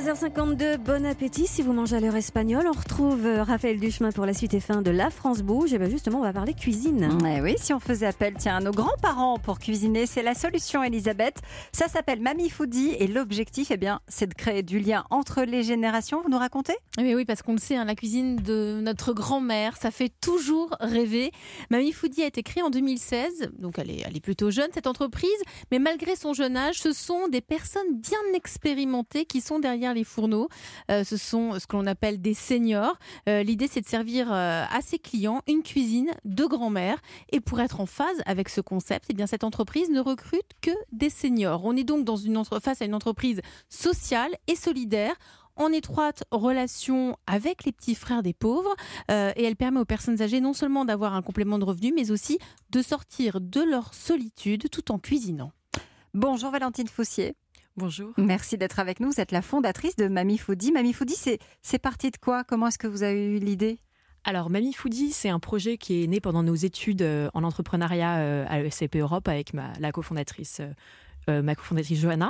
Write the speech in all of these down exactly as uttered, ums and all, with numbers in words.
treize heures cinquante-deux, bon appétit si vous mangez à l'heure espagnole. On retrouve Raphaël Duchemin pour la suite et fin de La France Bouge. Et bien justement, on va parler cuisine. Eh oui, si on faisait appel tiens, à nos grands-parents pour cuisiner, c'est la solution, Elisabeth. Ça s'appelle Mamie Foodie et l'objectif, eh bien, c'est de créer du lien entre les générations. Vous nous racontez ? Mais oui, parce qu'on le sait, hein, la cuisine de notre grand-mère, ça fait toujours rêver. Mamie Foodie a été créée en deux mille seize, donc elle est, elle est plutôt jeune, cette entreprise. Mais malgré son jeune âge, ce sont des personnes bien expérimentées qui sont derrière les fourneaux. Euh, ce sont ce que l'on appelle des seniors. Euh, l'idée, c'est de servir euh, à ses clients une cuisine de grand-mère. Et pour être en phase avec ce concept, eh bien, cette entreprise ne recrute que des seniors. On est donc dans une entre- face à une entreprise sociale et solidaire, en étroite relation avec les petits frères des pauvres, euh, et elle permet aux personnes âgées non seulement d'avoir un complément de revenu, mais aussi de sortir de leur solitude tout en cuisinant. Bonjour Valentine Foussier. Bonjour. Merci d'être avec nous. Vous êtes la fondatrice de Mamie Foodie. Mamie Foodie, c'est, c'est parti de quoi ? Comment est-ce que vous avez eu l'idée ? Alors, Mamie Foodie, c'est un projet qui est né pendant nos études euh, en entrepreneuriat euh, à l'E S C P Europe avec ma, la cofondatrice, euh, euh, ma cofondatrice Johanna.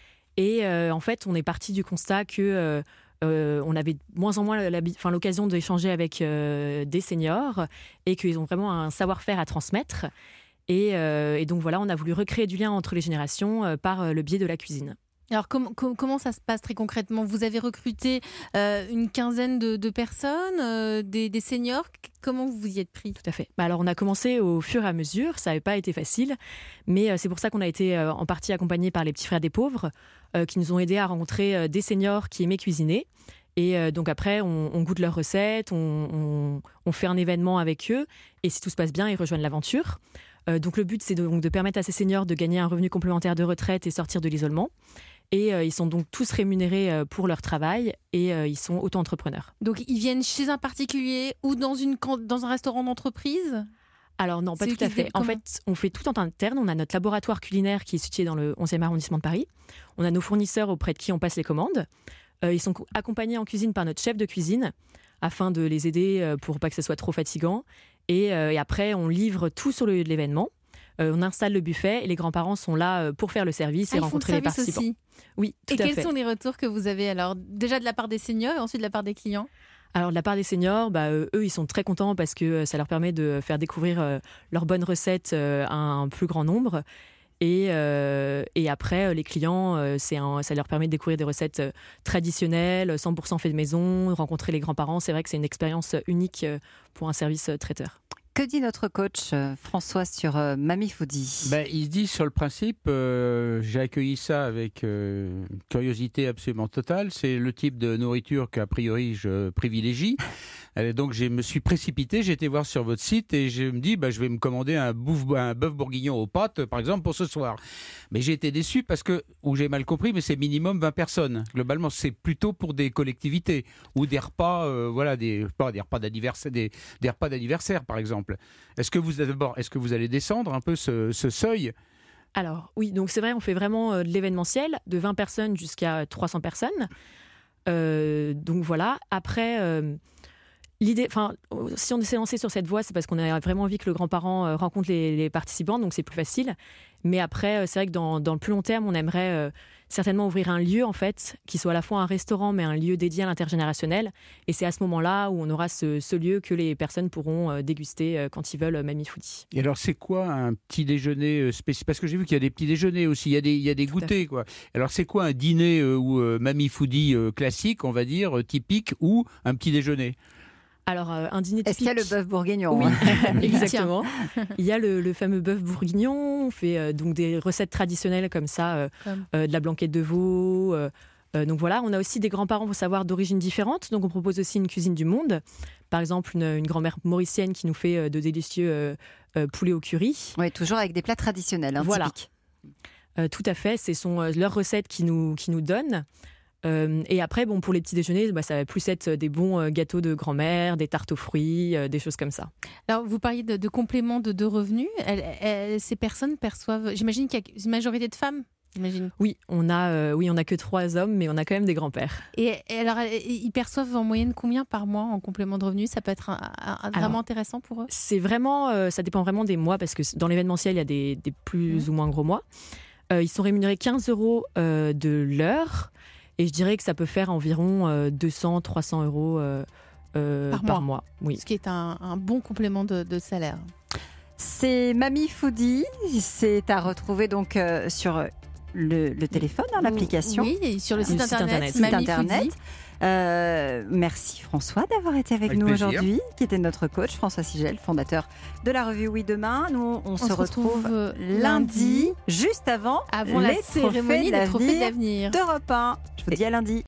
Et euh, en fait, on est parti du constat que euh, euh, on avait de moins en moins la, la, enfin, l'occasion d'échanger avec euh, des seniors et qu'ils ont vraiment un savoir-faire à transmettre. Et, euh, et donc voilà, on a voulu recréer du lien entre les générations euh, par euh, le biais de la cuisine. Alors com- com- comment ça se passe très concrètement ? Vous avez recruté euh, une quinzaine de, de personnes, euh, des, des seniors. Comment vous y êtes pris ? Tout à fait. Bah alors on a commencé au fur et à mesure, ça n'avait pas été facile, mais euh, c'est pour ça qu'on a été euh, en partie accompagnés par les petits frères des pauvres euh, qui nous ont aidés à rencontrer euh, des seniors qui aimaient cuisiner. Et euh, donc après, on, on goûte leurs recettes, on, on, on fait un événement avec eux et si tout se passe bien, ils rejoignent l'aventure. Euh, donc le but, c'est de, donc, de permettre à ces seniors de gagner un revenu complémentaire de retraite et sortir de l'isolement. Et euh, ils sont donc tous rémunérés euh, pour leur travail et euh, ils sont auto-entrepreneurs. Donc ils viennent chez un particulier ou dans, une, dans un restaurant d'entreprise ? Alors non, pas C'est tout à fait. En comment fait, on fait tout en interne. On a notre laboratoire culinaire qui est situé dans le onzième arrondissement de Paris. On a nos fournisseurs auprès de qui on passe les commandes. Euh, ils sont accompagnés en cuisine par notre chef de cuisine afin de les aider euh, pour pas que ce soit trop fatigant. Et, euh, et après, on livre tout sur le lieu de l'événement. Euh, on installe le buffet et les grands-parents sont là euh, pour faire le service et ah, rencontrer les participants. Aussi. Oui, tout et à fait. Et quels sont les retours que vous avez alors ? Déjà de la part des seniors et ensuite de la part des clients ? Alors de la part des seniors, bah, euh, eux ils sont très contents parce que ça leur permet de faire découvrir euh, leurs bonnes recettes euh, à un plus grand nombre. Et, euh, et après, les clients, euh, c'est un, ça leur permet de découvrir des recettes euh, traditionnelles, cent pour cent fait de maison, rencontrer les grands-parents. C'est vrai que c'est une expérience unique euh, pour un service euh, traiteur. Que dit notre coach euh, François sur euh, Mamie Foodie ? Ben, il dit sur le principe, euh, j'ai accueilli ça avec euh, curiosité absolument totale. C'est le type de nourriture qu'a priori je privilégie. Et donc je me suis précipité, j'ai été voir sur votre site et je me dis, ben, je vais me commander un, bouffe, un bœuf bourguignon aux pâtes, par exemple, pour ce soir. Mais j'ai été déçu parce que, ou j'ai mal compris, mais c'est minimum vingt personnes. Globalement, c'est plutôt pour des collectivités ou des repas, euh, voilà, des, pas des repas d'anniversaire, des, des repas d'anniversaire, par exemple. Est-ce que vous d'abord, est-ce que vous allez descendre un peu ce, ce seuil ? Alors oui, donc c'est vrai, on fait vraiment euh, de l'événementiel, de vingt personnes jusqu'à trois cents personnes. Euh, donc voilà. Après, euh, l'idée, enfin, si on s'est lancé sur cette voie, c'est parce qu'on a vraiment envie que le grand-parent euh, rencontre les, les participants, donc c'est plus facile. Mais après, euh, c'est vrai que dans, dans le plus long terme, on aimerait euh, certainement ouvrir un lieu, en fait, qui soit à la fois un restaurant, mais un lieu dédié à l'intergénérationnel. Et c'est à ce moment-là où on aura ce, ce lieu que les personnes pourront euh, déguster euh, quand ils veulent euh, Mamie Foodie. Et alors, c'est quoi un petit déjeuner euh, spécial ? Parce que j'ai vu qu'il y a des petits déjeuners aussi, il y a des, il y a des goûters, quoi. Alors, c'est quoi un dîner euh, ou euh, Mamie Foodie euh, classique, on va dire, euh, typique, ou un petit déjeuner ? Alors, euh, un dîner typique... Est-ce qu'il y a le bœuf bourguignon ? Oui, exactement. Il y a le, le fameux bœuf bourguignon. On fait euh, donc des recettes traditionnelles comme ça, euh, comme. Euh, de la blanquette de veau. Euh, euh, donc voilà, on a aussi des grands-parents, il faut savoir, d'origines différentes. Donc on propose aussi une cuisine du monde. Par exemple, une, une grand-mère mauricienne qui nous fait euh, de délicieux euh, euh, poulets au curry. Oui, toujours avec des plats traditionnels, hein, voilà. typiques. Euh, tout à fait, ce sont euh, leurs recettes qui nous, qui nous donnent. Euh, et après, bon, pour les petits déjeuners, bah, ça va plus être des bons euh, gâteaux de grand-mère, des tartes aux fruits, euh, des choses comme ça. Alors, vous parliez de, de compléments de, de revenus. Elles, elles, ces personnes perçoivent, j'imagine qu'il y a une majorité de femmes. J'imagine. Oui, on a, euh, oui, on a que trois hommes, mais on a quand même des grands-pères. Et, et alors, ils perçoivent en moyenne combien par mois en complément de revenus ? Ça peut être un, un, un, vraiment alors, intéressant pour eux ? C'est vraiment, euh, ça dépend vraiment des mois, parce que dans l'événementiel, il y a des, des plus mmh. ou moins gros mois. Euh, ils sont rémunérés quinze euros euh, de l'heure. Et je dirais que ça peut faire environ euh, deux cents à trois cents euros euh, euh, Par par, mois. mois. Oui. Ce qui est un, un bon complément de, de salaire. C'est Mamie Foodie. C'est à retrouver donc euh, sur le, le téléphone, hein, l'application. Oui, et sur le site Le site internet. internet. Site Mamie internet. Foodie. Euh, merci François d'avoir été avec, Avec nous plaisir. aujourd'hui, qui était notre coach, François Sigel, fondateur de la revue Oui Demain. Nous, on, se, retrouve euh, lundi, juste avant, avant les la cérémonie des trophées d'avenir d'avenir. d'Europe un. Je vous dis à lundi.